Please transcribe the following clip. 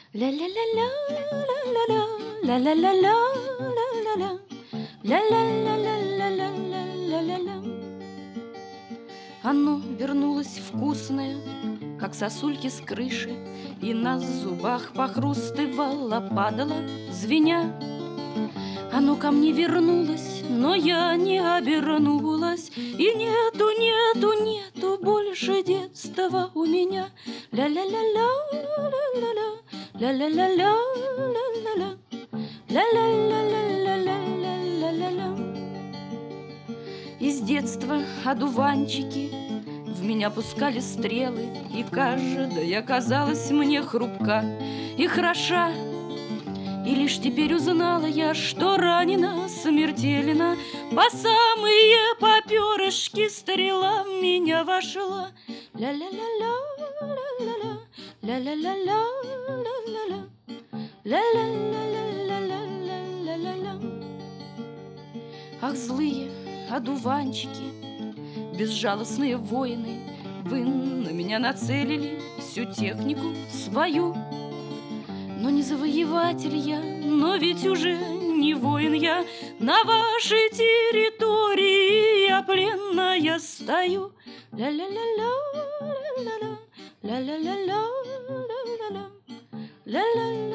Ля-ля-ля-ля, ля-ля-ля, ля-ля-ля-ля, ля-ля-ля, ля-ля-ля-ля-ля-ля-ля-ля-ля. Оно вернулось вкусное, как сосульки с крыши, и на зубах похрустывало, падало, звеня. Оно ко мне вернулось, но я не обернулась, и нету, нету, нету больше детства у меня. Ля-ля-ля-ля, ля-ля-ля, ля-ля-ля-ля, ля-ля-ля, ля-ля-ля-ля-ля-ля-ля-ля. Из детства одуванчики в меня пускали стрелы, и каждая казалась мне хрупка и хороша. И лишь теперь узнала я, что ранена смертельно, по самые попёрышки стрела в меня вошла. Ля-ля-ля-ля, ля-ля-ля, ля-ля-ля-ля, ля-ля-ля, ля-ля-ля-ля-ля-ля-ля-ля. Ах, злые одуванчики, безжалостные воины, вы на меня нацелили всю технику свою. Но не завоеватель я, но ведь уже не воин я. На вашей территории я пленная стою. Ля-ля-ля-ля, ля-ля-ля, ля-ля-ля-ля, ля-ля-ля, ля-ля-ля.